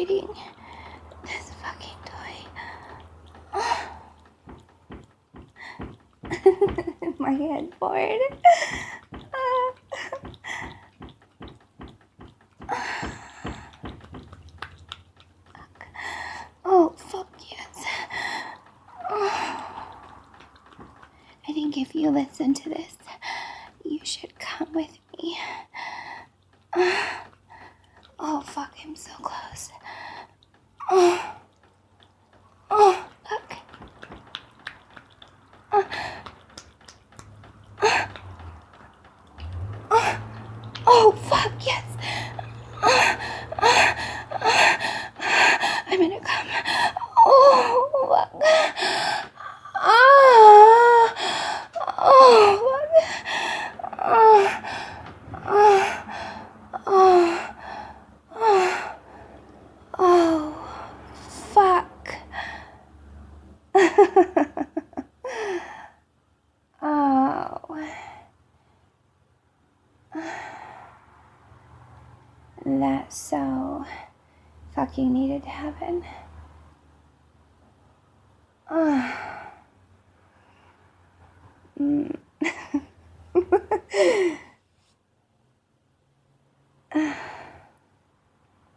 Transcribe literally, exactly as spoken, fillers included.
riding this fucking toy. My headboard. Oh, fuck yes. I think if you listen to this, you should come with me. Oh, fuck, I'm so close. Oh, oh, fuck. Oh, oh, oh, fuck, yes. I'm gonna come. Oh, fuck. Ah, oh, fuck. Oh, oh, oh, oh, oh, fuck. Oh, that so fucking needed to happen. Oh. Mm.